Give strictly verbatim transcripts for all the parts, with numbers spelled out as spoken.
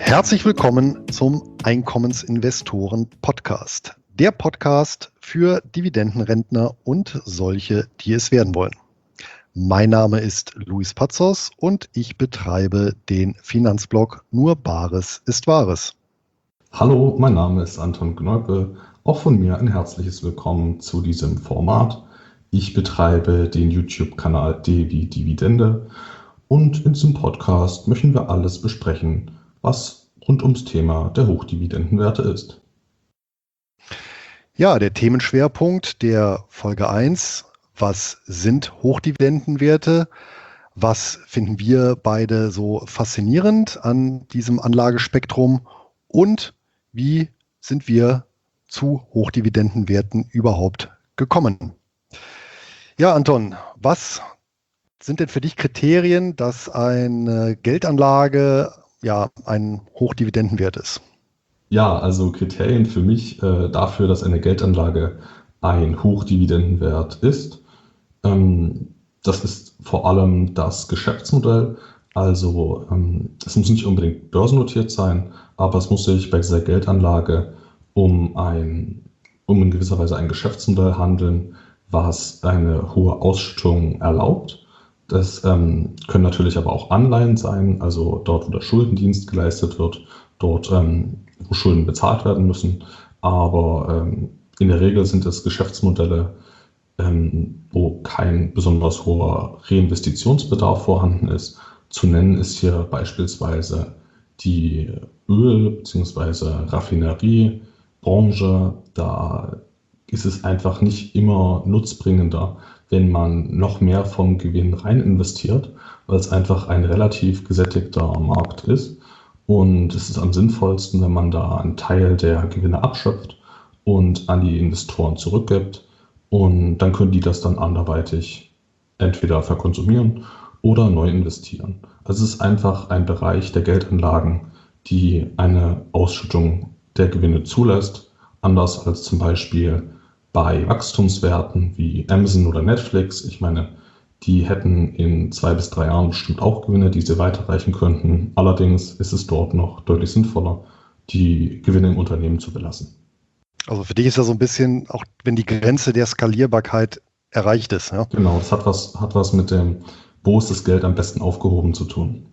Herzlich willkommen zum Einkommensinvestoren-Podcast. Der Podcast für Dividendenrentner und solche, die es werden wollen. Mein Name ist Luis Pazos und ich betreibe den Finanzblog Nur Bares ist Wahres. Hallo, mein Name ist Anton Gneupe. Auch von mir ein herzliches Willkommen zu diesem Format. Ich betreibe den YouTube-Kanal D wie Dividende und in diesem Podcast möchten wir alles besprechen, was rund ums Thema der Hochdividendenwerte ist. Ja, der Themenschwerpunkt der Folge eins. Was sind Hochdividendenwerte? Was finden wir beide so faszinierend an diesem Anlagespektrum? Und wie sind wir zu Hochdividendenwerten überhaupt gekommen? Ja, Anton, was sind denn für dich Kriterien, dass eine Geldanlage ja ein Hochdividendenwert ist? Ja, also Kriterien für mich äh, dafür, dass eine Geldanlage ein Hochdividendenwert ist. Ähm, das ist vor allem das Geschäftsmodell. Also ähm, es muss nicht unbedingt börsennotiert sein, aber es muss sich bei dieser Geldanlage um ein, um in gewisser Weise ein Geschäftsmodell handeln, was eine hohe Ausschüttung erlaubt. Das ähm, können natürlich aber auch Anleihen sein, also dort, wo der Schuldendienst geleistet wird, dort, ähm, wo Schulden bezahlt werden müssen. Aber ähm, in der Regel sind es Geschäftsmodelle, ähm, wo kein besonders hoher Reinvestitionsbedarf vorhanden ist. Zu nennen ist hier beispielsweise die Öl- bzw. Raffineriebranche. Da ist es einfach nicht immer nutzbringender, wenn man noch mehr vom Gewinn rein investiert, weil es einfach ein relativ gesättigter Markt ist. Und es ist am sinnvollsten, wenn man da einen Teil der Gewinne abschöpft und an die Investoren zurückgibt. Und dann können die das dann anderweitig entweder verkonsumieren oder neu investieren. Also es ist einfach ein Bereich der Geldanlagen, die eine Ausschüttung der Gewinne zulässt, anders als zum Beispiel bei Wachstumswerten wie Amazon oder Netflix. Ich meine, die hätten in zwei bis drei Jahren bestimmt auch Gewinne, die sie weiterreichen könnten. Allerdings ist es dort noch deutlich sinnvoller, die Gewinne im Unternehmen zu belassen. Also für dich ist ja so ein bisschen, auch wenn die Grenze der Skalierbarkeit erreicht ist. Ja? Genau, das hat was, hat was mit dem, wo ist das Geld am besten aufgehoben zu tun.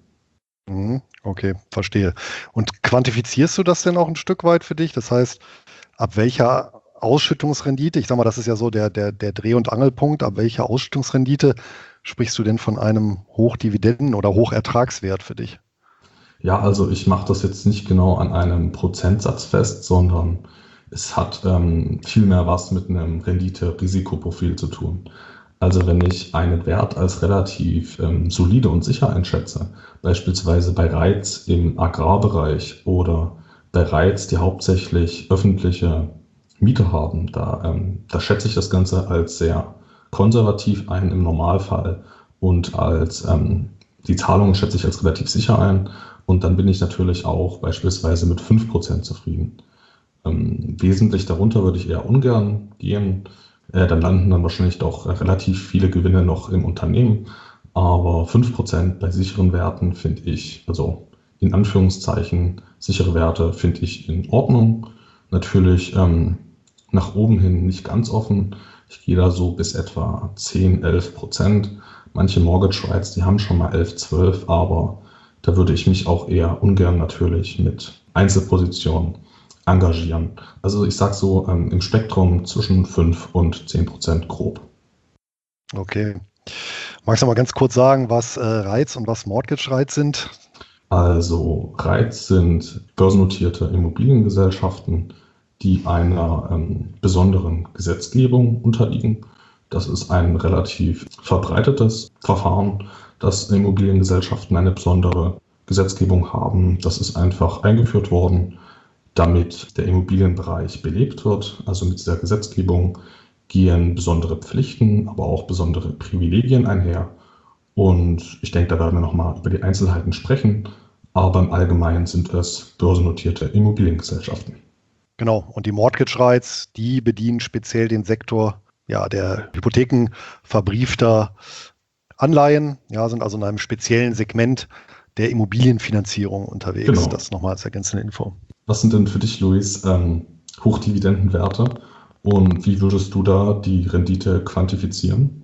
Okay, verstehe. Und quantifizierst du das denn auch ein Stück weit für dich? Das heißt, ab welcher Ausschüttungsrendite, ich sag mal, das ist ja so der, der, der Dreh- und Angelpunkt, ab welcher Ausschüttungsrendite sprichst du denn von einem Hochdividenden- oder Hochertragswert für dich? Ja, also ich mache das jetzt nicht genau an einem Prozentsatz fest, sondern es hat ähm, vielmehr was mit einem Rendite-Risikoprofil zu tun. Also wenn ich einen Wert als relativ ähm, solide und sicher einschätze, beispielsweise bei REITs im Agrarbereich oder bei REITs, die hauptsächlich öffentliche Mieter haben, da, ähm, da schätze ich das Ganze als sehr konservativ ein im Normalfall und als ähm, die Zahlungen schätze ich als relativ sicher ein und dann bin ich natürlich auch beispielsweise mit fünf Prozent zufrieden. Ähm, wesentlich darunter würde ich eher ungern gehen. Äh, dann landen dann wahrscheinlich doch relativ viele Gewinne noch im Unternehmen. Aber fünf Prozent bei sicheren Werten finde ich, also in Anführungszeichen sichere Werte, finde ich in Ordnung. Natürlich ähm, nach oben hin nicht ganz offen. Ich gehe da so bis etwa zehn, elf Prozent. Manche Mortgage Rights, die haben schon mal elf, zwölf, aber da würde ich mich auch eher ungern natürlich mit Einzelpositionen engagieren. Also ich sage so ähm, im Spektrum zwischen fünf und zehn Prozent grob. Okay. Magst du mal ganz kurz sagen, was äh, REITs und was Mortgage Rights sind? Also REITs sind börsennotierte Immobiliengesellschaften, die einer ähm, besonderen Gesetzgebung unterliegen. Das ist ein relativ verbreitetes Verfahren, dass Immobiliengesellschaften eine besondere Gesetzgebung haben. Das ist einfach eingeführt worden, damit der Immobilienbereich belebt wird. Also mit dieser Gesetzgebung gehen besondere Pflichten, aber auch besondere Privilegien einher. Und ich denke, da werden wir nochmal über die Einzelheiten sprechen. Aber im Allgemeinen sind es börsennotierte Immobiliengesellschaften. Genau. Und die Mortgage Rights, die bedienen speziell den Sektor ja, der Hypotheken verbriefter Anleihen, ja, sind also in einem speziellen Segment der Immobilienfinanzierung unterwegs. Genau. Das nochmal als ergänzende Info. Was sind denn für dich, Luis, ähm, Hochdividendenwerte und wie würdest du da die Rendite quantifizieren?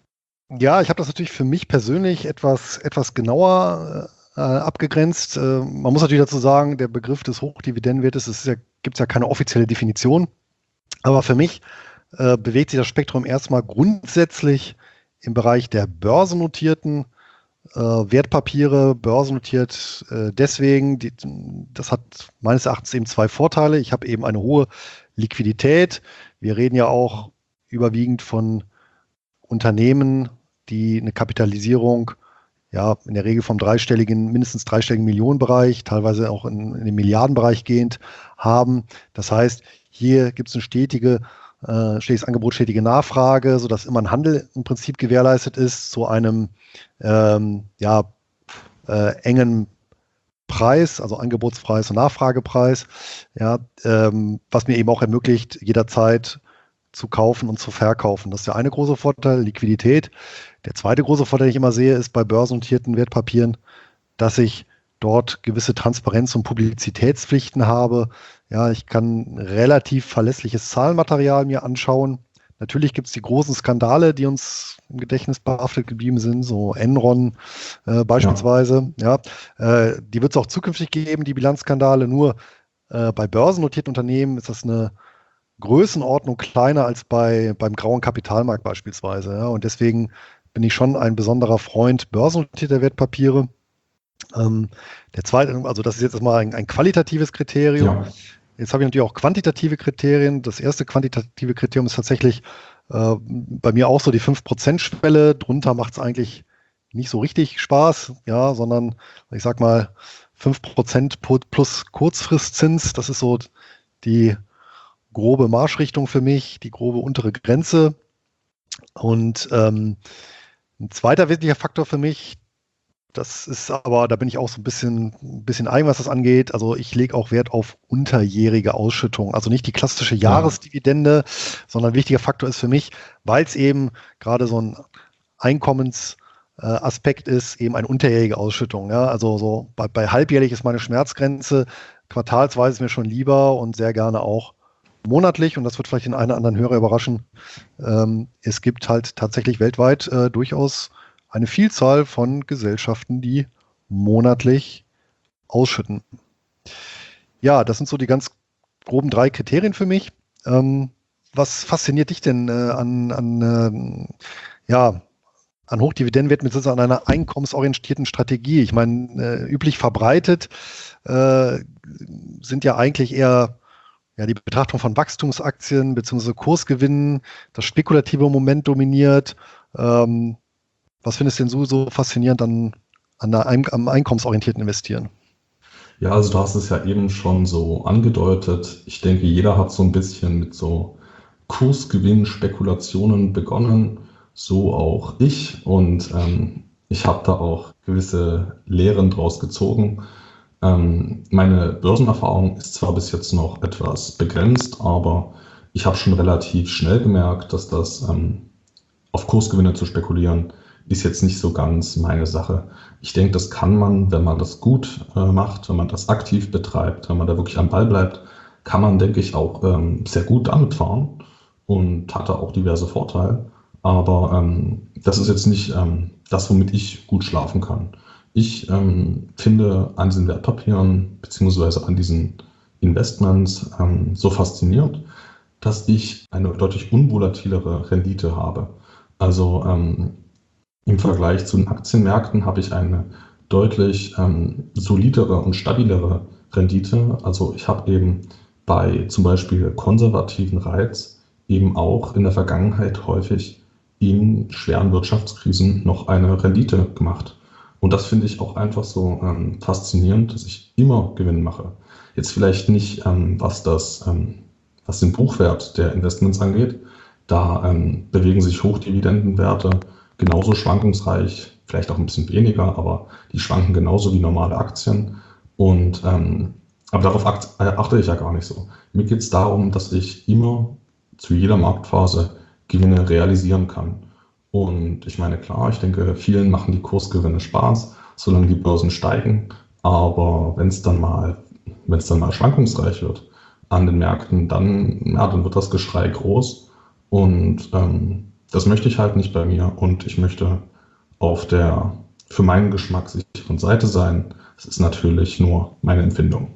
Ja, ich habe das natürlich für mich persönlich etwas, etwas genauer äh, abgegrenzt. Äh, man muss natürlich dazu sagen, der Begriff des Hochdividendenwertes, es ist ja, gibt es ja keine offizielle Definition. Aber für mich äh, bewegt sich das Spektrum erstmal grundsätzlich im Bereich der börsennotierten äh, Wertpapiere, börsennotiert äh, deswegen, die, das hat meines Erachtens eben zwei Vorteile. Ich habe eben eine hohe Liquidität. Wir reden ja auch überwiegend von Unternehmen, die eine Kapitalisierung ja in der Regel vom dreistelligen, mindestens dreistelligen Millionenbereich, teilweise auch in, in den Milliardenbereich gehend haben. Das heißt, hier gibt es eine stetige, äh, stetiges Angebot, stetige Nachfrage, sodass immer ein Handel im Prinzip gewährleistet ist zu einem ähm, ja, äh, engen Preis, also Angebotspreis und Nachfragepreis, ja, ähm, was mir eben auch ermöglicht, jederzeit zu kaufen und zu verkaufen. Das ist der eine große Vorteil, Liquidität. Der zweite große Vorteil, den ich immer sehe, ist bei börsennotierten Wertpapieren, dass ich dort gewisse Transparenz- und Publizitätspflichten habe. Ja, ich kann relativ verlässliches Zahlenmaterial mir anschauen. Natürlich gibt es die großen Skandale, die uns im Gedächtnis behaftet geblieben sind, so Enron äh, beispielsweise. Ja, ja äh, die wird es auch zukünftig geben, die Bilanzskandale. Nur äh, bei börsennotierten Unternehmen ist das eine Größenordnung kleiner als bei, beim grauen Kapitalmarkt beispielsweise. Ja. Und deswegen bin ich schon ein besonderer Freund börsennotierter Wertpapiere. Ähm, der zweite, also das ist jetzt erstmal ein, ein qualitatives Kriterium. Ja. Jetzt habe ich natürlich auch quantitative Kriterien. Das erste quantitative Kriterium ist tatsächlich äh, bei mir auch so die fünf Prozent Schwelle. Drunter macht es eigentlich nicht so richtig Spaß, ja, sondern ich sag mal fünf Prozent plus Kurzfristzins. Das ist so die grobe Marschrichtung für mich, die grobe untere Grenze. Und ähm, ein zweiter wesentlicher Faktor für mich, das ist aber, da bin ich auch so ein bisschen, ein bisschen eigen, was das angeht. Also ich lege auch Wert auf unterjährige Ausschüttung. Also nicht die klassische Jahresdividende, ja. sondern ein wichtiger Faktor ist für mich, weil es eben gerade so ein Einkommensaspekt ist, eben eine unterjährige Ausschüttung. Ja? Also so bei, bei halbjährlich ist meine Schmerzgrenze, quartalsweise ist mir schon lieber und sehr gerne auch monatlich, und das wird vielleicht den einen oder anderen Hörer überraschen. Ähm, es gibt halt tatsächlich weltweit äh, durchaus eine Vielzahl von Gesellschaften, die monatlich ausschütten. Ja, das sind so die ganz groben drei Kriterien für mich. Ähm, was fasziniert dich denn äh, an, an, äh, ja, an Hochdividendenwerten bzw. an einer einkommensorientierten Strategie? Ich meine, äh, üblich verbreitet äh, sind ja eigentlich eher ja, die Betrachtung von Wachstumsaktien bzw. Kursgewinnen, das spekulative Moment dominiert. Ähm, was findest du denn so, so faszinierend an, an der, am einkommensorientierten Investieren? Ja, also du hast es ja eben schon so angedeutet. Ich denke, jeder hat so ein bisschen mit so Kursgewinnspekulationen begonnen, so auch ich. Und ähm, ich habe da auch gewisse Lehren draus gezogen. Ähm, meine Börsenerfahrung ist zwar bis jetzt noch etwas begrenzt, aber ich habe schon relativ schnell gemerkt, dass das ähm, auf Kursgewinne zu spekulieren ist jetzt nicht so ganz meine Sache. Ich denke, das kann man, wenn man das gut äh, macht, wenn man das aktiv betreibt, wenn man da wirklich am Ball bleibt, kann man, denke ich, auch ähm, sehr gut damit fahren und hat da auch diverse Vorteile. Aber ähm, das ist jetzt nicht ähm, das, womit ich gut schlafen kann. Ich ähm, finde an diesen Wertpapieren beziehungsweise an diesen Investments ähm, so faszinierend, dass ich eine deutlich unvolatilere Rendite habe. Also ähm, im Vergleich zu den Aktienmärkten habe ich eine deutlich ähm, solidere und stabilere Rendite. Also ich habe eben bei zum Beispiel konservativen Reiz eben auch in der Vergangenheit häufig in schweren Wirtschaftskrisen noch eine Rendite gemacht. Und das finde ich auch einfach so ähm, faszinierend, dass ich immer Gewinn mache. Jetzt vielleicht nicht, ähm, was das, ähm, was den Buchwert der Investments angeht. Da ähm, bewegen sich Hochdividendenwerte genauso schwankungsreich, vielleicht auch ein bisschen weniger, aber die schwanken genauso wie normale Aktien. Und ähm, aber darauf achte ich ja gar nicht so. Mir geht es darum, dass ich immer zu jeder Marktphase Gewinne realisieren kann. Und ich meine, klar, ich denke, vielen machen die Kursgewinne Spaß, solange die Börsen steigen. Aber wenn es dann mal, wenn es dann mal schwankungsreich wird an den Märkten, dann, ja, dann wird das Geschrei groß. Und ähm, das möchte ich halt nicht bei mir. Und ich möchte auf der für meinen Geschmack sicheren Seite sein. Das ist natürlich nur meine Empfindung.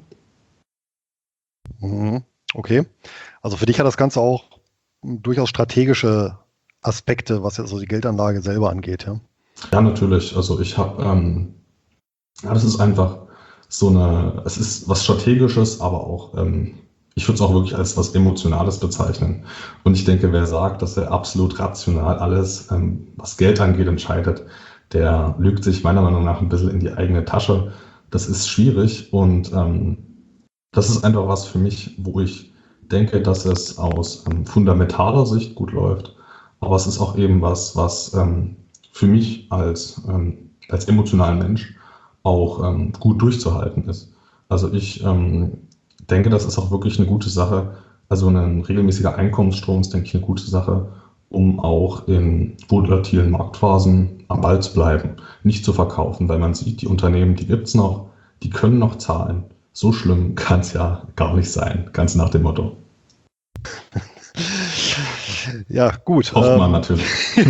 Mhm. Okay. Also für dich hat das Ganze auch durchaus strategische Aspekte, was jetzt so die Geldanlage selber angeht, ja? Ja, natürlich. Also ich habe, ähm, ja, das ist einfach so eine, es ist was Strategisches, aber auch, ähm, ich würde es auch wirklich als was Emotionales bezeichnen. Und ich denke, wer sagt, dass er absolut rational alles, ähm, was Geld angeht, entscheidet, der lügt sich meiner Meinung nach ein bisschen in die eigene Tasche. Das ist schwierig und ähm, das ist einfach was für mich, wo ich denke, dass es aus ähm, fundamentaler Sicht gut läuft. Aber es ist auch eben was, was ähm, für mich als, ähm, als emotionalen Mensch auch ähm, gut durchzuhalten ist. Also ich ähm, denke, das ist auch wirklich eine gute Sache. Also ein regelmäßiger Einkommensstrom ist, denke ich, eine gute Sache, um auch in volatilen Marktphasen am Ball zu bleiben, nicht zu verkaufen, weil man sieht, die Unternehmen, die gibt es noch, die können noch zahlen. So schlimm kann es ja gar nicht sein, ganz nach dem Motto. Ja, gut. Hofft man ähm, natürlich.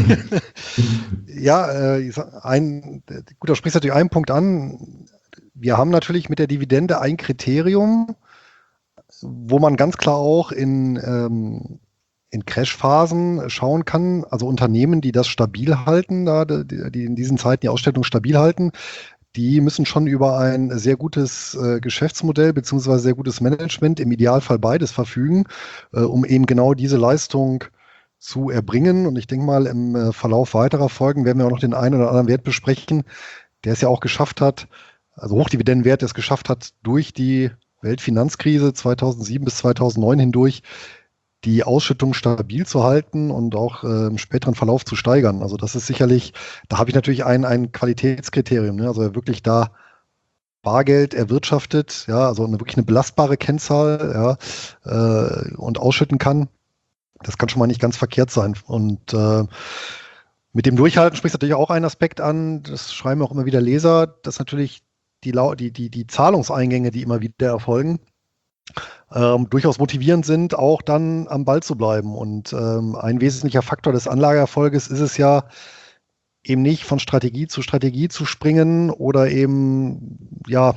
Ja, äh, ich sag, ein, gut, da sprichst du natürlich einen Punkt an. Wir haben natürlich mit der Dividende ein Kriterium, wo man ganz klar auch in, ähm, in Crash-Phasen schauen kann. Also Unternehmen, die das stabil halten, da, die, die in diesen Zeiten die Ausstattung stabil halten, die müssen schon über ein sehr gutes äh, Geschäftsmodell beziehungsweise sehr gutes Management, im Idealfall beides verfügen, äh, um eben genau diese Leistung zu erbringen. Und ich denke mal, im äh, Verlauf weiterer Folgen werden wir auch noch den einen oder anderen Wert besprechen, der es ja auch geschafft hat, also Hochdividendenwert, der es geschafft hat, durch die Weltfinanzkrise zweitausendsieben bis zweitausendneun hindurch die Ausschüttung stabil zu halten und auch äh, im späteren Verlauf zu steigern. Also das ist sicherlich, da habe ich natürlich ein, ein Qualitätskriterium, ne? Also er wirklich da Bargeld erwirtschaftet, ja, also eine, wirklich eine belastbare Kennzahl, ja, äh, und ausschütten kann. Das kann schon mal nicht ganz verkehrt sein. Und äh, mit dem Durchhalten spricht natürlich auch ein Aspekt an, das schreiben auch immer wieder Leser, dass natürlich die, Lau- die, die, die Zahlungseingänge, die immer wieder erfolgen, ähm, durchaus motivierend sind, auch dann am Ball zu bleiben. Und ähm, ein wesentlicher Faktor des Anlageerfolges ist es ja, eben nicht von Strategie zu Strategie zu springen oder eben ja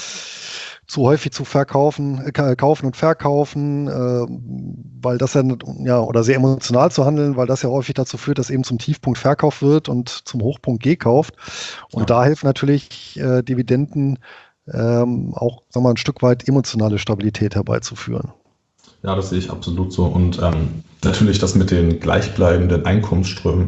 zu häufig zu verkaufen, äh, kaufen und verkaufen, äh, weil das ja, ja, oder sehr emotional zu handeln, weil das ja häufig dazu führt, dass eben zum Tiefpunkt verkauft wird und zum Hochpunkt gekauft. Und Ja. da helfen natürlich äh, Dividenden ähm, auch, sagen wir mal, ein Stück weit emotionale Stabilität herbeizuführen. Ja, das sehe ich absolut so. Und ähm, natürlich das mit den gleichbleibenden Einkommensströmen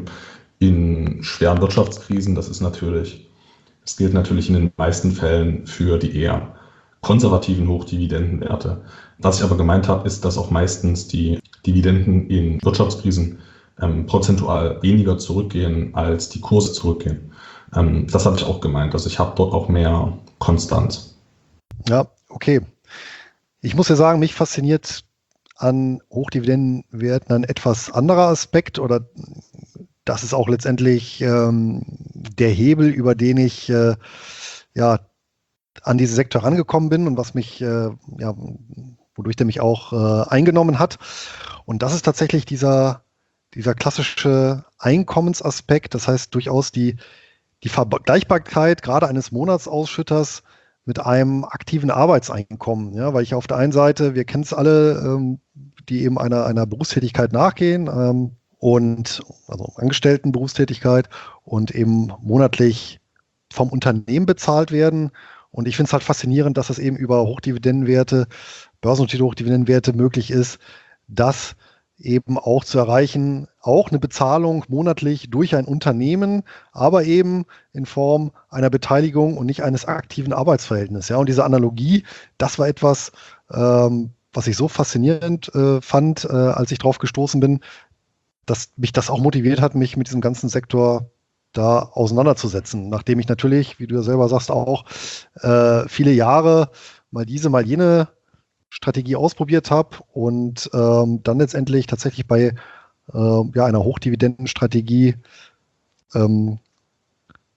in schweren Wirtschaftskrisen, das ist natürlich, das gilt natürlich in den meisten Fällen für die eher konservativen Hochdividendenwerte. Was ich aber gemeint habe, ist, dass auch meistens die Dividenden in Wirtschaftskrisen ähm, prozentual weniger zurückgehen, als die Kurse zurückgehen. Ähm, das habe ich auch gemeint. Also ich habe dort auch mehr Konstanz. Ja, okay. Ich muss ja sagen, mich fasziniert an Hochdividendenwerten ein etwas anderer Aspekt oder das ist auch letztendlich ähm, der Hebel, über den ich äh, ja an diesen Sektor rangekommen bin und was mich, äh, ja, wodurch der mich auch äh, eingenommen hat. Und das ist tatsächlich dieser, dieser klassische Einkommensaspekt, das heißt durchaus die, die Vergleichbarkeit gerade eines Monatsausschütters mit einem aktiven Arbeitseinkommen. Ja, weil ich auf der einen Seite, wir kennen es alle, ähm, die eben einer, einer Berufstätigkeit nachgehen, ähm, und also Angestelltenberufstätigkeit und eben monatlich vom Unternehmen bezahlt werden. Und ich finde es halt faszinierend, dass es eben über Hochdividendenwerte, börsennotierte Hochdividendenwerte möglich ist, das eben auch zu erreichen, auch eine Bezahlung monatlich durch ein Unternehmen, aber eben in Form einer Beteiligung und nicht eines aktiven Arbeitsverhältnisses. Ja, und diese Analogie, das war etwas, ähm, was ich so faszinierend äh, fand, äh, als ich drauf gestoßen bin, dass mich das auch motiviert hat, mich mit diesem ganzen Sektor da auseinanderzusetzen. Nachdem ich natürlich, wie du ja selber sagst, auch äh, viele Jahre mal diese, mal jene Strategie ausprobiert habe und ähm, dann letztendlich tatsächlich bei äh, ja, einer Hochdividendenstrategie ähm,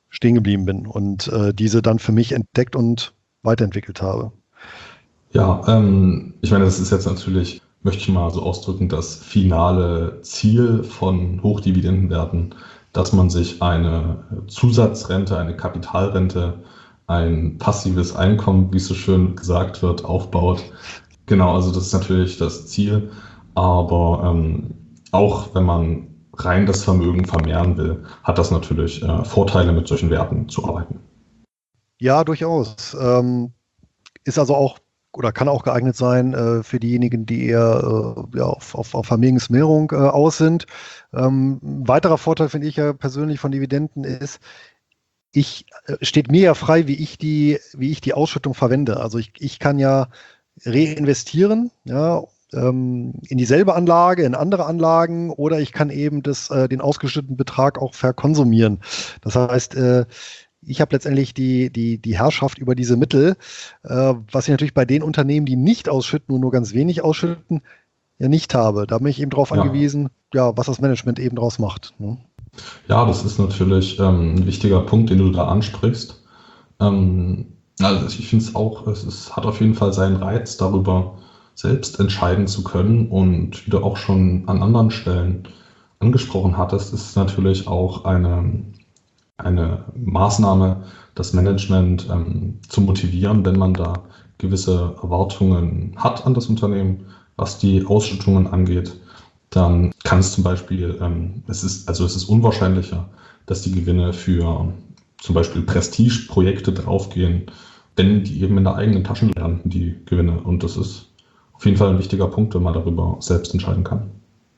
stehen geblieben bin und äh, diese dann für mich entdeckt und weiterentwickelt habe. Ja, ähm, ich meine, das ist jetzt natürlich, möchte ich mal so ausdrücken, das finale Ziel von Hochdividendenwerten, dass man sich eine Zusatzrente, eine Kapitalrente, ein passives Einkommen, wie es so schön gesagt wird, aufbaut. Genau, also das ist natürlich das Ziel, aber ähm, auch wenn man rein das Vermögen vermehren will, hat das natürlich äh, Vorteile, mit solchen Werten zu arbeiten. Ja, durchaus. Ähm, ist also auch oder kann auch geeignet sein äh, für diejenigen, die eher äh, ja, auf, auf, auf Vermögensmehrung äh, aus sind. Ähm, ein weiterer Vorteil finde ich ja persönlich von Dividenden ist, ich äh, steht mir ja frei, wie ich die, wie ich die Ausschüttung verwende. Also ich, ich kann ja reinvestieren, ja, ähm, in dieselbe Anlage, in andere Anlagen oder ich kann eben das, äh, den ausgeschütteten Betrag auch verkonsumieren. Das heißt, äh, ich habe letztendlich die, die, die Herrschaft über diese Mittel, äh, was ich natürlich bei den Unternehmen, die nicht ausschütten und nur ganz wenig ausschütten, ja nicht habe. Da bin ich eben darauf Ja, angewiesen, ja, was das Management eben draus macht. Ne? ja, das ist natürlich ähm, ein wichtiger Punkt, den du da ansprichst. Ähm, also ich finde es auch, es ist, hat auf jeden Fall seinen Reiz, darüber selbst entscheiden zu können. Und wie du auch schon an anderen Stellen angesprochen hattest, ist es natürlich auch eine, eine Maßnahme, das Management ähm, zu motivieren, wenn man da gewisse Erwartungen hat an das Unternehmen, was die Ausschüttungen angeht. Dann kann es zum Beispiel, ähm, es ist, also es ist unwahrscheinlicher, dass die Gewinne für zum Beispiel Prestigeprojekte draufgehen, wenn die eben in der eigenen Tasche landen, die Gewinne. Und das ist auf jeden Fall ein wichtiger Punkt, wenn man darüber selbst entscheiden kann.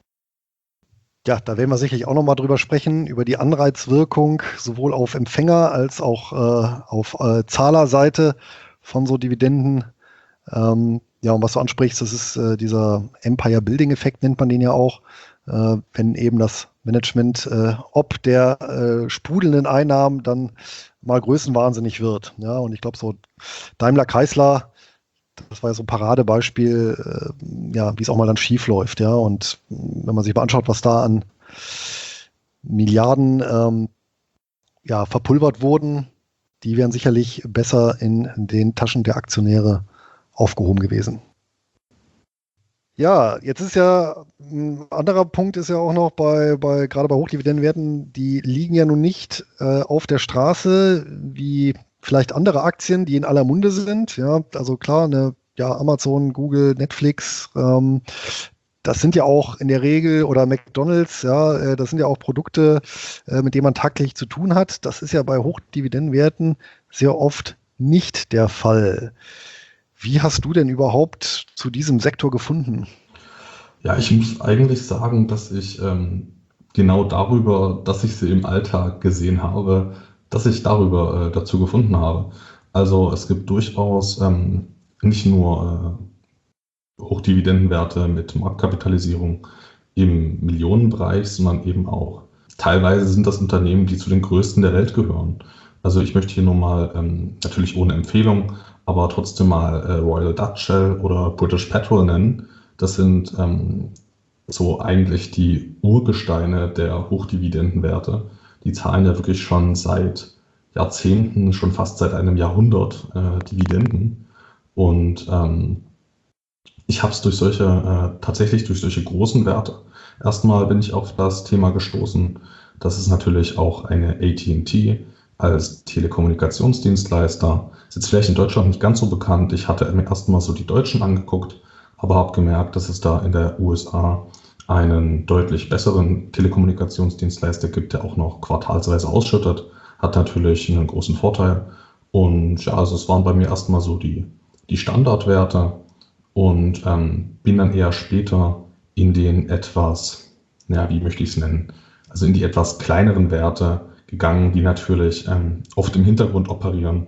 Ja, da werden wir sicherlich auch nochmal drüber sprechen, über die Anreizwirkung sowohl auf Empfänger als auch äh, auf äh, Zahlerseite von so Dividenden. Ähm, ja, und was du ansprichst, das ist äh, dieser Empire-Building-Effekt, nennt man den ja auch, äh, wenn eben das Management äh, ob der äh, sprudelnden Einnahmen dann mal größenwahnsinnig wird. Ja, und ich glaube, so Daimler-Chrysler, das war ja so ein Paradebeispiel, äh, ja, wie es auch mal dann schief läuft, ja. Und wenn man sich mal anschaut, was da an Milliarden ähm, ja, verpulvert wurden, die wären sicherlich besser in den Taschen der Aktionäre aufgehoben gewesen. Ja, jetzt ist ja ein anderer Punkt ist ja auch noch bei, bei gerade bei Hochdividendenwerten, die liegen ja nun nicht äh, auf der Straße wie vielleicht andere Aktien, die in aller Munde sind. Ja, also klar, eine, ja, Amazon, Google, Netflix, ähm, das sind ja auch in der Regel oder McDonald's, ja, äh, das sind ja auch Produkte, äh, mit denen man tagtäglich zu tun hat. Das ist ja bei Hochdividendenwerten sehr oft nicht der Fall. Wie hast du denn überhaupt zu diesem Sektor gefunden? Ja, ich muss eigentlich sagen, dass ich ähm, genau darüber, dass ich sie im Alltag gesehen habe, dass ich darüber äh, dazu gefunden habe. Also es gibt durchaus ähm, nicht nur äh, Hochdividendenwerte mit Marktkapitalisierung im Millionenbereich, sondern eben auch teilweise sind das Unternehmen, die zu den größten der Welt gehören. Also ich möchte hier nur mal, ähm, natürlich ohne Empfehlung, aber trotzdem mal äh, Royal Dutch Shell oder British Petrol nennen. Das sind ähm, so eigentlich die Urgesteine der Hochdividendenwerte. Die zahlen ja wirklich schon seit Jahrzehnten, schon fast seit einem Jahrhundert äh, Dividenden. Und ähm, ich habe es durch solche, äh, tatsächlich durch solche großen Werte. Erstmal bin ich auf das Thema gestoßen, dass es natürlich auch eine A T und T als Telekommunikationsdienstleister ist jetzt vielleicht in Deutschland nicht ganz so bekannt. Ich hatte mir erstmal so die Deutschen angeguckt, aber habe gemerkt, dass es da in der U S A einen deutlich besseren Telekommunikationsdienstleister gibt, der auch noch quartalsweise ausschüttet. Hat natürlich einen großen Vorteil. Und ja, also es waren bei mir erstmal so die, die Standardwerte und ähm, bin dann eher später in den etwas, ja, wie möchte ich es nennen, also in die etwas kleineren Werte gegangen, die natürlich ähm, oft im Hintergrund operieren,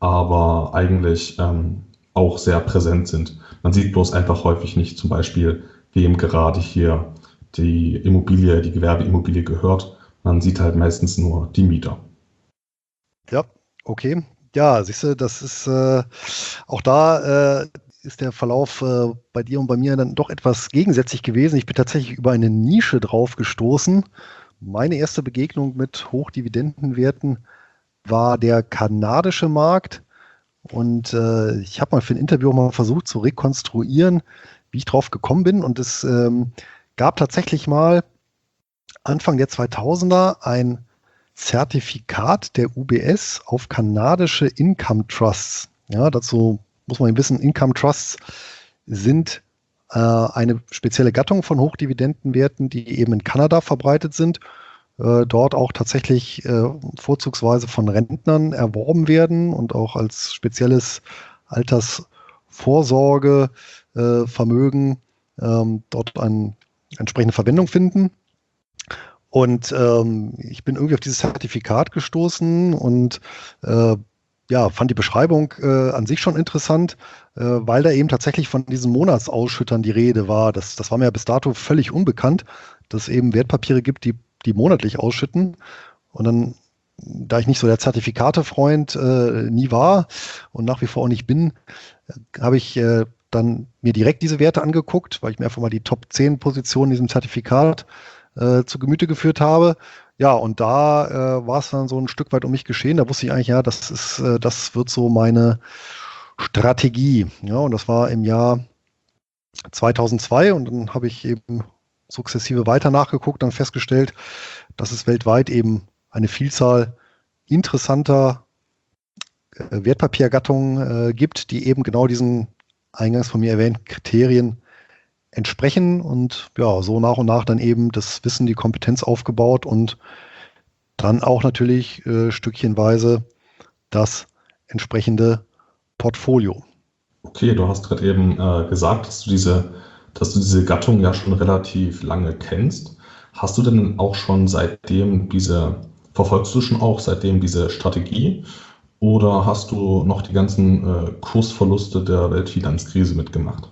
aber eigentlich ähm, auch sehr präsent sind. Man sieht bloß einfach häufig nicht zum Beispiel, wem gerade hier die Immobilie, die Gewerbeimmobilie gehört. Man sieht halt meistens nur die Mieter. Ja, okay. Ja, siehst du, das ist äh, auch da äh, ist der Verlauf äh, bei dir und bei mir dann doch etwas gegensätzlich gewesen. Ich bin tatsächlich über eine Nische drauf gestoßen. Meine erste Begegnung mit Hochdividendenwerten war der kanadische Markt. Und äh, ich habe mal für ein Interview mal versucht zu rekonstruieren, wie ich drauf gekommen bin. Und es ähm, gab tatsächlich mal Anfang der zweitausender ein Zertifikat der U B S auf kanadische Income Trusts. Ja, dazu muss man wissen, Income Trusts sind äh, eine spezielle Gattung von Hochdividendenwerten, die eben in Kanada verbreitet sind, äh, dort auch tatsächlich äh, vorzugsweise von Rentnern erworben werden und auch als spezielles Altersvorsorgevermögen äh, ähm, dort eine entsprechende Verwendung finden. Und ähm, ich bin irgendwie auf dieses Zertifikat gestoßen und äh, ja, fand die Beschreibung äh, an sich schon interessant, äh, weil da eben tatsächlich von diesen Monatsausschüttern die Rede war. Das, das war mir ja bis dato völlig unbekannt, dass es eben Wertpapiere gibt, die, die monatlich ausschütten. Und dann, da ich nicht so der Zertifikate-Freund äh, nie war und nach wie vor auch nicht bin, äh, habe ich äh, dann mir direkt diese Werte angeguckt, weil ich mir einfach mal die Top zehn Positionen in diesem Zertifikat äh, zu Gemüte geführt habe. Ja, und da äh, war es dann so ein Stück weit um mich geschehen. Da wusste ich eigentlich, ja, das ist, äh, das wird so meine Strategie. Ja, und das war im Jahr zweitausendzwei und dann habe ich eben sukzessive weiter nachgeguckt und festgestellt, dass es weltweit eben eine Vielzahl interessanter äh, Wertpapiergattungen äh, gibt, die eben genau diesen eingangs von mir erwähnten Kriterien entsprechen und ja, so nach und nach dann eben das Wissen, die Kompetenz aufgebaut und dann auch natürlich äh, stückchenweise das entsprechende Portfolio. Okay, du hast gerade eben äh, gesagt, dass du diese, dass du diese Gattung ja schon relativ lange kennst. Hast du denn auch schon seitdem diese, verfolgst du schon auch seitdem diese Strategie oder hast du noch die ganzen äh, Kursverluste der Weltfinanzkrise mitgemacht?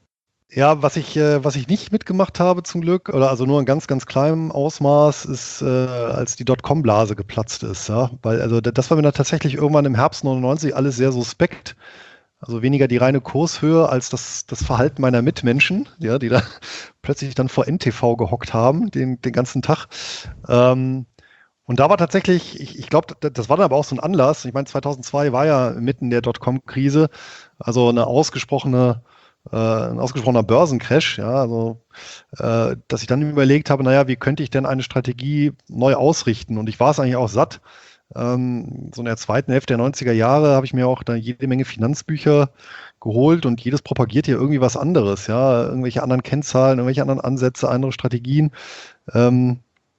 Ja, was ich, äh, was ich nicht mitgemacht habe zum Glück, oder also nur in ganz, ganz kleinem Ausmaß, ist, äh, als die Dotcom-Blase geplatzt ist. Ja? Weil also das war mir dann tatsächlich irgendwann im Herbst neunundneunzig alles sehr suspekt. Also weniger die reine Kurshöhe als das, das Verhalten meiner Mitmenschen, ja, die da plötzlich dann vor N T V gehockt haben, den, den ganzen Tag. Ähm, und da war tatsächlich, ich, ich glaube, das war dann aber auch so ein Anlass. Ich meine, zweitausendzwei war ja mitten der Dotcom-Krise, also eine ausgesprochene äh, ein ausgesprochener Börsencrash, ja, also äh, dass ich dann überlegt habe, naja, wie könnte ich denn eine Strategie neu ausrichten? Und ich war es eigentlich auch satt. Ähm, so in der zweiten Hälfte der neunziger Jahre habe ich mir auch da jede Menge Finanzbücher geholt und jedes propagiert ja irgendwie was anderes, ja, irgendwelche anderen Kennzahlen, irgendwelche anderen Ansätze, andere Strategien. Ähm,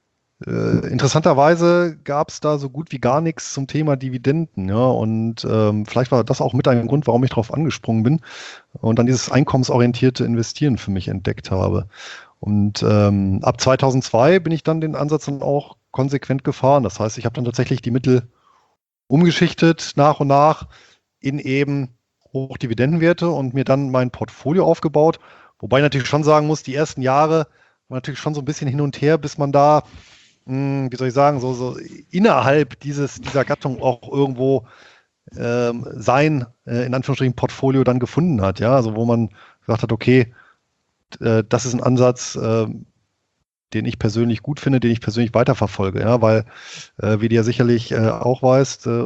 äh, interessanterweise gab es da so gut wie gar nichts zum Thema Dividenden, ja, und ähm, vielleicht war das auch mit ein Grund, warum ich darauf angesprungen bin und dann dieses einkommensorientierte Investieren für mich entdeckt habe. Und ähm, ab zweitausendzwei bin ich dann den Ansatz dann auch konsequent gefahren. Das heißt, ich habe dann tatsächlich die Mittel umgeschichtet nach und nach in eben Hochdividendenwerte und mir dann mein Portfolio aufgebaut. Wobei ich natürlich schon sagen muss, die ersten Jahre war natürlich schon so ein bisschen hin und her, bis man da, mh, wie soll ich sagen, so, so innerhalb dieses, dieser Gattung auch irgendwo ähm, sein, äh, in Anführungsstrichen, Portfolio dann gefunden hat. Ja, also wo man gesagt hat, okay, äh, das ist ein Ansatz, äh, den ich persönlich gut finde, den ich persönlich weiterverfolge. Ja, weil, äh, wie du ja sicherlich äh, auch weißt, äh,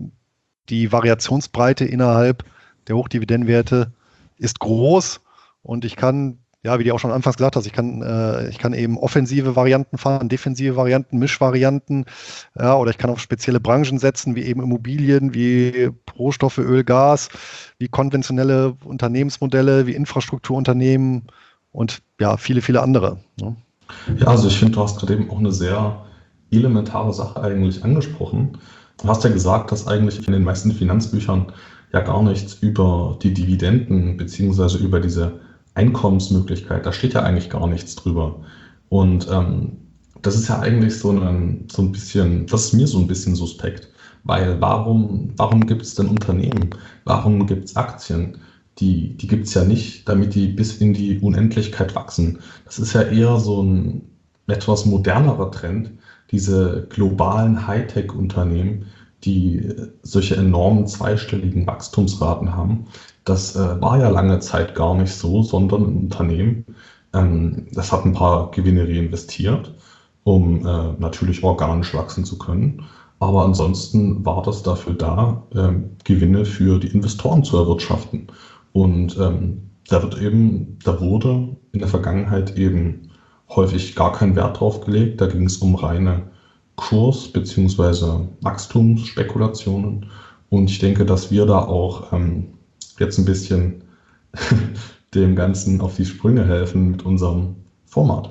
die Variationsbreite innerhalb der Hochdividendenwerte ist groß und ich kann, ja, wie du auch schon anfangs gesagt hast, ich kann, äh, ich kann eben offensive Varianten fahren, defensive Varianten, Mischvarianten, ja, oder ich kann auf spezielle Branchen setzen, wie eben Immobilien, wie Rohstoffe, Öl, Gas, wie konventionelle Unternehmensmodelle, wie Infrastrukturunternehmen und ja, viele, viele andere. Ne? Ja, also ich finde, du hast gerade eben auch eine sehr elementare Sache eigentlich angesprochen. Du hast ja gesagt, dass eigentlich in den meisten Finanzbüchern ja gar nichts über die Dividenden beziehungsweise über diese Einkommensmöglichkeit, da steht ja eigentlich gar nichts drüber. Und ähm, das ist ja eigentlich so ein, so ein bisschen, das ist mir so ein bisschen suspekt, weil warum, warum gibt es denn Unternehmen? Warum gibt es Aktien? Die, die gibt es ja nicht, damit die bis in die Unendlichkeit wachsen. Das ist ja eher so ein etwas modernerer Trend, diese globalen Hightech-Unternehmen, die solche enormen zweistelligen Wachstumsraten haben. Das äh, war ja lange Zeit gar nicht so, sondern ein Unternehmen, ähm, das hat ein paar Gewinne reinvestiert, um äh, natürlich organisch wachsen zu können. Aber ansonsten war das dafür da, ähm, Gewinne für die Investoren zu erwirtschaften. Und ähm, da wird eben, da wurde in der Vergangenheit eben häufig gar kein Wert drauf gelegt. Da ging es um reine Kurs- bzw. Wachstumsspekulationen. Und ich denke, dass wir da auch ähm, jetzt ein bisschen dem Ganzen auf die Sprünge helfen mit unserem Format.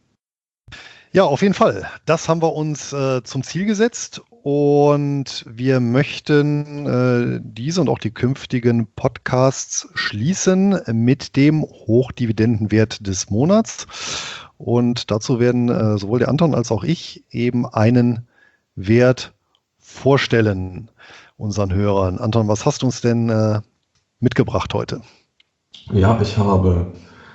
Ja, auf jeden Fall. Das haben wir uns äh, zum Ziel gesetzt und wir möchten äh, diese und auch die künftigen Podcasts schließen mit dem Hochdividendenwert des Monats. Und dazu werden äh, sowohl der Anton als auch ich eben einen Wert vorstellen unseren Hörern. Anton, was hast du uns denn äh, mitgebracht heute? Ja, ich habe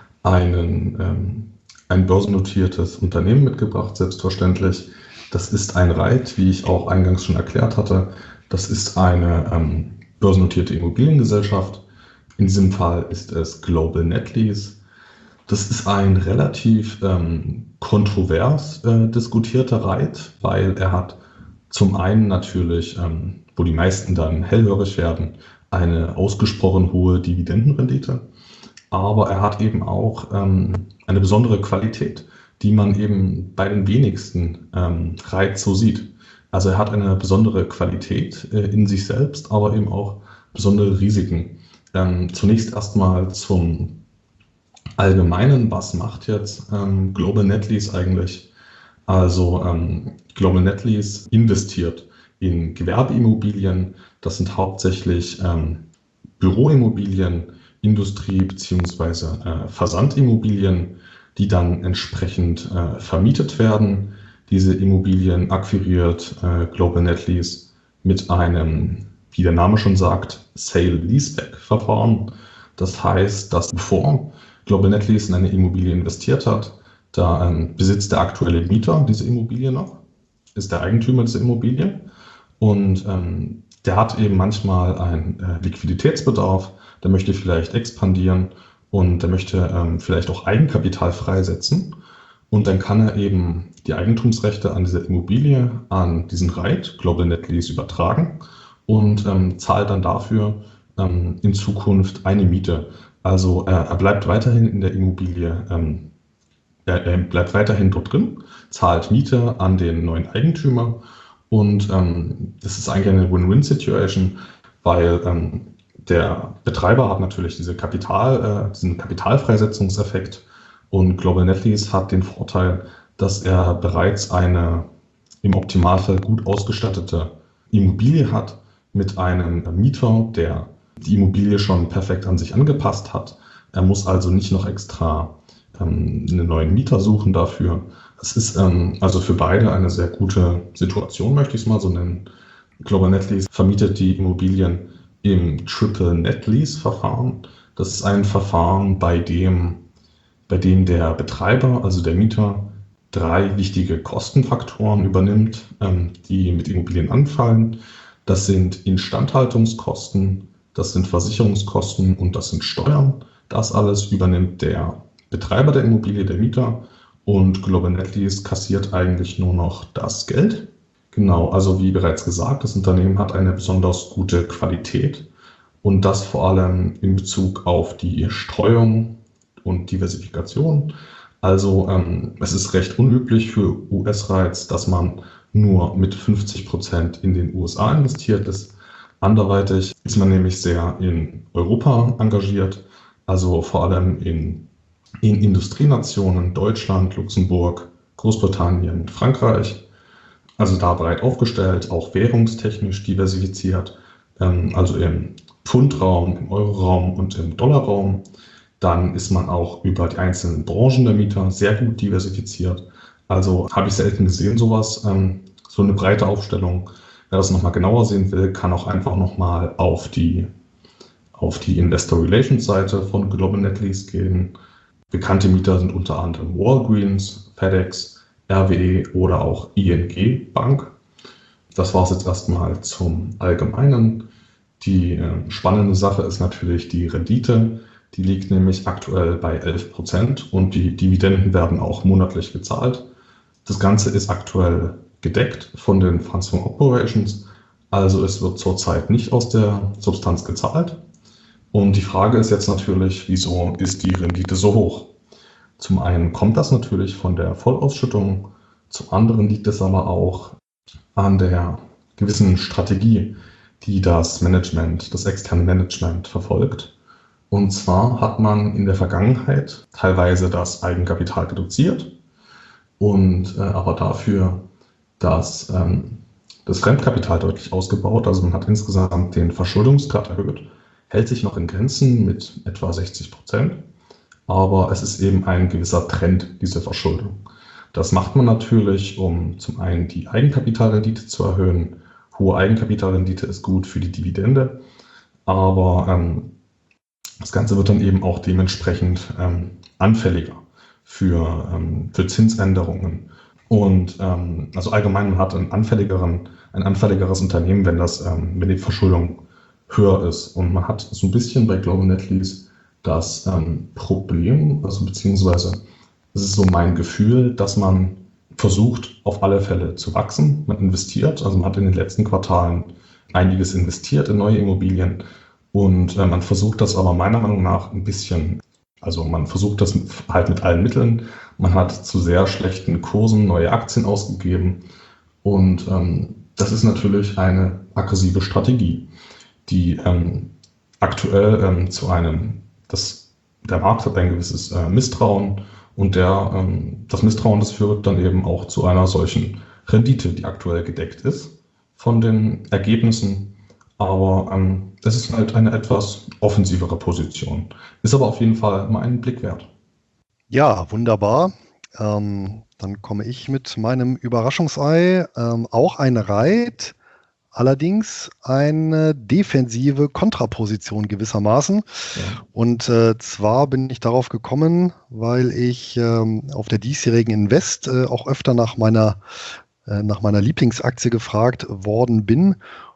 einen, ähm, ein börsennotiertes Unternehmen mitgebracht, selbstverständlich. Das ist ein REIT, wie ich auch eingangs schon erklärt hatte. Das ist eine ähm, börsennotierte Immobiliengesellschaft. In diesem Fall ist es Global Net Lease. Das ist ein relativ ähm, kontrovers äh, diskutierter REIT, weil er hat zum einen natürlich, ähm, wo die meisten dann hellhörig werden, eine ausgesprochen hohe Dividendenrendite. Aber er hat eben auch ähm, eine besondere Qualität, die man eben bei den wenigsten ähm, REITs so sieht. Also er hat eine besondere Qualität äh, in sich selbst, aber eben auch besondere Risiken. Ähm, zunächst erstmal zum Allgemeinen, was macht jetzt ähm, Global Net Lease eigentlich? Also ähm, Global Net Lease investiert in Gewerbeimmobilien. Das sind hauptsächlich ähm, Büroimmobilien, Industrie- bzw. Äh, Versandimmobilien, die dann entsprechend äh, vermietet werden. Diese Immobilien akquiriert äh, Global Net Lease mit einem, wie der Name schon sagt, Sale-Leaseback-Verfahren. Das heißt, dass bevor Global Net Lease in eine Immobilie investiert hat, da ähm, besitzt der aktuelle Mieter diese Immobilie noch, ist der Eigentümer dieser Immobilie und ähm, der hat eben manchmal einen äh, Liquiditätsbedarf, der möchte vielleicht expandieren und der möchte ähm, vielleicht auch Eigenkapital freisetzen. Und dann kann er eben die Eigentumsrechte an dieser Immobilie an diesen REIT, Global Net Lease, übertragen und ähm, zahlt dann dafür ähm, in Zukunft eine Miete. Also äh, er bleibt weiterhin in der Immobilie, ähm, er, er bleibt weiterhin dort drin, zahlt Miete an den neuen Eigentümer und ähm, das ist eigentlich eine Win-Win-Situation, weil ähm, der Betreiber hat natürlich diese Kapital, äh, diesen Kapitalfreisetzungseffekt und Global Net Lease hat den Vorteil, dass er bereits eine im Optimalfall gut ausgestattete Immobilie hat mit einem Mieter, der die Immobilie schon perfekt an sich angepasst hat. Er muss also nicht noch extra ähm, einen neuen Mieter suchen dafür. Es ist ähm, also für beide eine sehr gute Situation, möchte ich es mal so nennen. Global Net Lease vermietet die Immobilien im Triple Net Lease Verfahren. Das ist ein Verfahren, bei dem, bei dem der Betreiber, also der Mieter, drei wichtige Kostenfaktoren übernimmt, ähm, die mit Immobilien anfallen. Das sind Instandhaltungskosten, das sind Versicherungskosten und das sind Steuern. Das alles übernimmt der Betreiber der Immobilie, der Mieter, und Global Net Lease kassiert eigentlich nur noch das Geld. Genau, also wie bereits gesagt, das Unternehmen hat eine besonders gute Qualität und das vor allem in Bezug auf die Streuung und Diversifikation. Also ähm, es ist recht unüblich für U S-REITs, dass man nur mit fünfzig Prozent in den U S A investiert ist. Anderweitig ist man nämlich sehr in Europa engagiert, also vor allem in, in Industrienationen, Deutschland, Luxemburg, Großbritannien, Frankreich. Also da breit aufgestellt, auch währungstechnisch diversifiziert, ähm, also im Pfundraum, im Euroraum und im Dollarraum. Dann ist man auch über die einzelnen Branchen der Mieter sehr gut diversifiziert. Also habe ich selten gesehen, sowas, ähm, so eine breite Aufstellung. Wer das nochmal genauer sehen will, kann auch einfach nochmal auf die, auf die Investor Relations Seite von Global Net Lease gehen. Bekannte Mieter sind unter anderem Walgreens, FedEx, R W E oder auch I N G Bank. Das war es jetzt erstmal zum Allgemeinen. Die äh, spannende Sache ist natürlich die Rendite. Die liegt nämlich aktuell bei elf Prozent und die Dividenden werden auch monatlich gezahlt. Das Ganze ist aktuell gedeckt von den Funds from Operations. Also es wird zurzeit nicht aus der Substanz gezahlt. Und die Frage ist jetzt natürlich, wieso ist die Rendite so hoch? Zum einen kommt das natürlich von der Vollausschüttung, zum anderen liegt es aber auch an der gewissen Strategie, die das Management, das externe Management verfolgt. Und zwar hat man in der Vergangenheit teilweise das Eigenkapital reduziert und äh, aber dafür das, ähm, das Fremdkapital deutlich ausgebaut. Also man hat insgesamt den Verschuldungsgrad erhöht, hält sich noch in Grenzen mit etwa sechzig Prozent, aber es ist eben ein gewisser Trend, diese Verschuldung. Das macht man natürlich, um zum einen die Eigenkapitalrendite zu erhöhen. Hohe Eigenkapitalrendite ist gut für die Dividende, aber ähm, das Ganze wird dann eben auch dementsprechend ähm, anfälliger für, ähm, für Zinsänderungen. Und ähm, also allgemein, man hat einen anfälligeren, ein anfälligeres Unternehmen, wenn, das, ähm, wenn die Verschuldung höher ist. Und man hat so ein bisschen bei Global Net Lease das ähm, Problem, also beziehungsweise es ist so mein Gefühl, dass man versucht, auf alle Fälle zu wachsen. Man investiert, also man hat in den letzten Quartalen einiges investiert in neue Immobilien und äh, man versucht das aber meiner Meinung nach ein bisschen, also man versucht das halt mit allen Mitteln. Man hat zu sehr schlechten Kursen neue Aktien ausgegeben und ähm, das ist natürlich eine aggressive Strategie, die ähm, aktuell ähm, zu einem, das, der Markt hat ein gewisses äh, Misstrauen und der, ähm, das Misstrauen, das führt dann eben auch zu einer solchen Rendite, die aktuell gedeckt ist von den Ergebnissen. Aber ähm, das ist halt eine etwas offensivere Position. Ist aber auf jeden Fall mal einen Blick wert. Ja, wunderbar. Ähm, dann komme ich mit meinem Überraschungsei. Ähm, auch ein Reit, allerdings eine defensive Kontraposition gewissermaßen. Ja. Und äh, zwar bin ich darauf gekommen, weil ich ähm, auf der diesjährigen Invest äh, auch öfter nach meiner, äh, nach meiner Lieblingsaktie gefragt worden bin.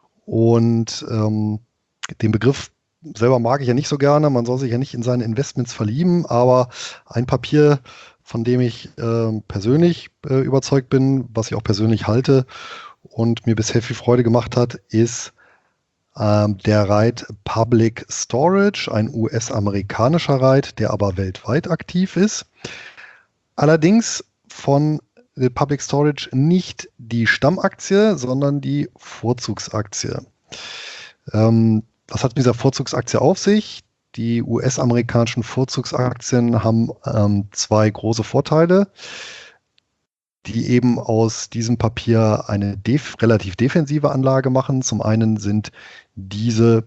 Und ähm, den Begriff selber mag ich ja nicht so gerne. Man soll sich ja nicht in seine Investments verlieben, aber ein Papier, von dem ich äh, persönlich äh, überzeugt bin, was ich auch persönlich halte und mir bisher viel Freude gemacht hat, ist ähm, der Reit Public Storage, ein U S-amerikanischer Reit, der aber weltweit aktiv ist. Allerdings von äh, Public Storage nicht die Stammaktie, sondern die Vorzugsaktie. Ähm, was hat mit dieser Vorzugsaktie auf sich? Die U S-amerikanischen Vorzugsaktien haben ähm, zwei große Vorteile, die eben aus diesem Papier eine def- relativ defensive Anlage machen. Zum einen sind diese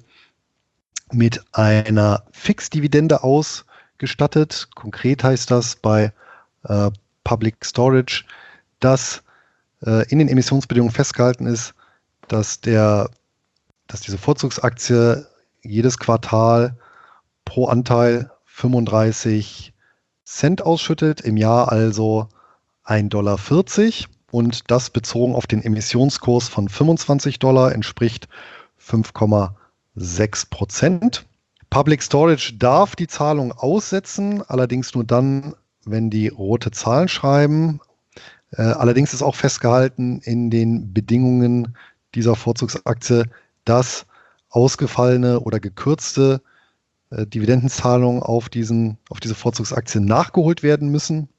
mit einer Fixdividende ausgestattet. Konkret heißt das bei äh, Public Storage, dass äh, in den Emissionsbedingungen festgehalten ist, dass, der, dass diese Vorzugsaktie jedes Quartal pro Anteil fünfunddreißig Cent ausschüttet, im Jahr also ein Dollar vierzig und das bezogen auf den Emissionskurs von fünfundzwanzig Dollar entspricht fünf Komma sechs Prozent. Public Storage darf die Zahlung aussetzen, allerdings nur dann, wenn die rote Zahlen schreiben. Äh, allerdings ist auch festgehalten in den Bedingungen dieser Vorzugsaktie, dass ausgefallene oder gekürzte äh, Dividendenzahlungen auf, diesen, auf diese Vorzugsaktien nachgeholt werden müssen.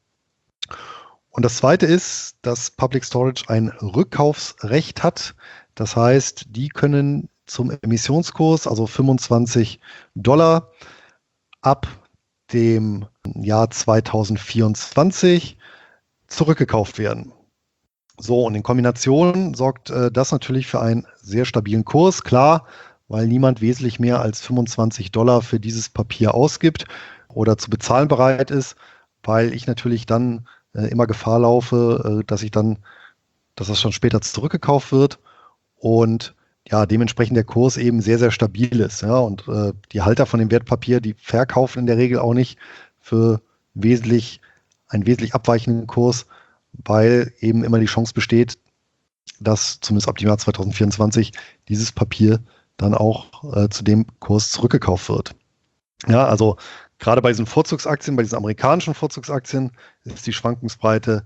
Und das Zweite ist, dass Public Storage ein Rückkaufsrecht hat. Das heißt, die können zum Emissionskurs, also fünfundzwanzig Dollar, ab dem Jahr zweitausendvierundzwanzig zurückgekauft werden. So, und in Kombination sorgt äh, das natürlich für einen sehr stabilen Kurs. Klar, weil niemand wesentlich mehr als fünfundzwanzig Dollar für dieses Papier ausgibt oder zu bezahlen bereit ist, weil ich natürlich dann äh, immer Gefahr laufe, äh, dass ich dann, dass das schon später zurückgekauft wird und ja, dementsprechend der Kurs eben sehr, sehr stabil ist. Ja, und äh, die Halter von dem Wertpapier, die verkaufen in der Regel auch nicht für wesentlich, einen wesentlich abweichenden Kurs, weil eben immer die Chance besteht, dass zumindest ab dem Jahr zweitausendvierundzwanzig dieses Papier dann auch äh, zu dem Kurs zurückgekauft wird. Ja, also gerade bei diesen Vorzugsaktien, bei diesen amerikanischen Vorzugsaktien ist die Schwankungsbreite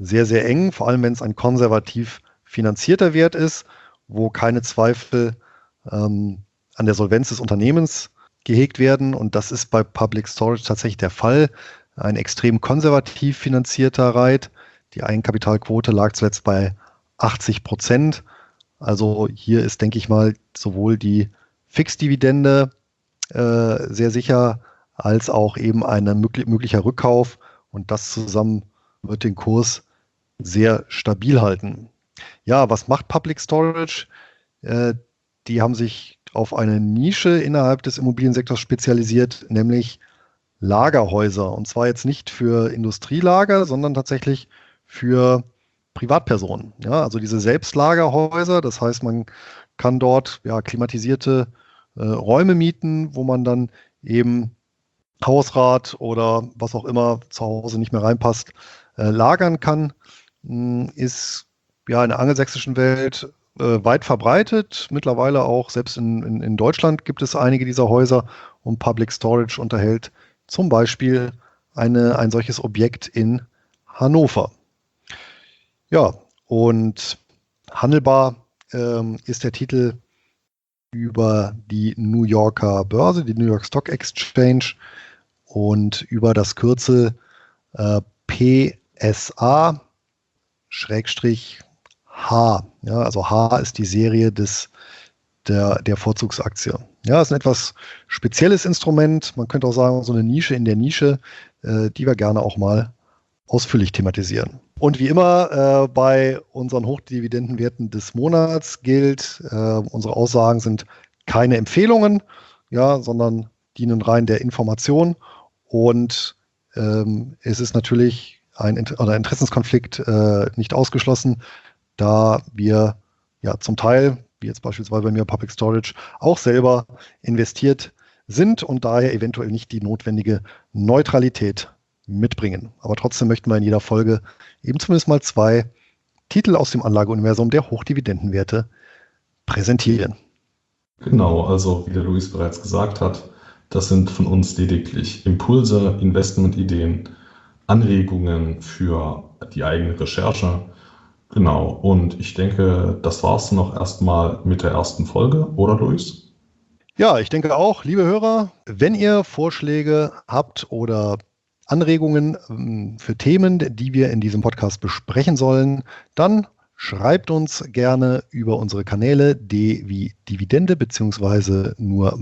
sehr, sehr eng, vor allem wenn es ein konservativ finanzierter Wert ist, wo keine Zweifel ähm, an der Solvenz des Unternehmens gehegt werden. Und das ist bei Public Storage tatsächlich der Fall. Ein extrem konservativ finanzierter R E I T. Die Eigenkapitalquote lag zuletzt bei achtzig Prozent. Also hier ist, denke ich mal, sowohl die Fixdividende äh, sehr sicher, als auch eben ein möglich, möglicher Rückkauf. Und das zusammen wird den Kurs sehr stabil halten. Ja, was macht Public Storage? Äh, die haben sich auf eine Nische innerhalb des Immobiliensektors spezialisiert, nämlich Lagerhäuser. Und zwar jetzt nicht für Industrielager, sondern tatsächlich für Privatpersonen. Ja, also diese Selbstlagerhäuser, das heißt, man kann dort ja, klimatisierte äh, Räume mieten, wo man dann eben Hausrat oder was auch immer zu Hause nicht mehr reinpasst, äh, lagern kann, mh, ist ja in der angelsächsischen Welt äh, weit verbreitet. Mittlerweile auch selbst in, in, in Deutschland gibt es einige dieser Häuser und Public Storage unterhält zum Beispiel eine, ein solches Objekt in Hannover. Ja, und handelbar ähm, ist der Titel über die New Yorker Börse, die New York Stock Exchange und über das Kürzel äh, P S A Schrägstrich H. Ja, also H ist die Serie des, der, der Vorzugsaktie. Ja, ist ein etwas spezielles Instrument. Man könnte auch sagen, so eine Nische in der Nische, äh, die wir gerne auch mal ausführlich thematisieren. Und wie immer äh, bei unseren Hochdividendenwerten des Monats gilt, äh, unsere Aussagen sind keine Empfehlungen, ja, sondern dienen rein der Information. Und ähm, es ist natürlich ein oder Interessenskonflikt äh, nicht ausgeschlossen, da wir ja zum Teil, wie jetzt beispielsweise bei mir Public Storage, auch selber investiert sind und daher eventuell nicht die notwendige Neutralität mitbringen. Aber trotzdem möchten wir in jeder Folge eben zumindest mal zwei Titel aus dem Anlageuniversum der Hochdividendenwerte präsentieren. Genau, also wie der Luis bereits gesagt hat, das sind von uns lediglich Impulse, Investmentideen, Anregungen für die eigene Recherche. Genau, und ich denke, das war es noch erstmal mit der ersten Folge, oder Luis? Ja, ich denke auch, liebe Hörer, wenn ihr Vorschläge habt oder Anregungen ähm, für Themen, die wir in diesem Podcast besprechen sollen, dann schreibt uns gerne über unsere Kanäle d wie Dividende beziehungsweise nur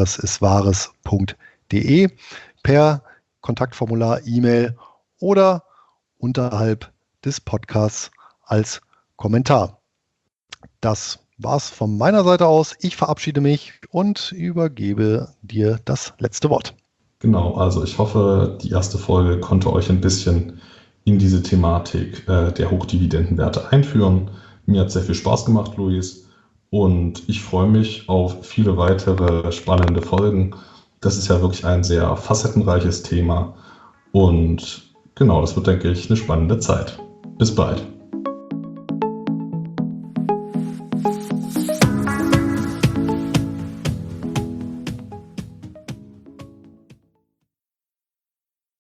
baresistwahres.de per Kontaktformular, E-Mail oder unterhalb des Podcasts als Kommentar. Das war's von meiner Seite aus. Ich verabschiede mich und übergebe dir das letzte Wort. Genau, also ich hoffe, die erste Folge konnte euch ein bisschen in diese Thematik äh, der Hochdividendenwerte einführen. Mir hat sehr viel Spaß gemacht, Luis, und ich freue mich auf viele weitere spannende Folgen. Das ist ja wirklich ein sehr facettenreiches Thema und genau, das wird, denke ich, eine spannende Zeit. Bis bald.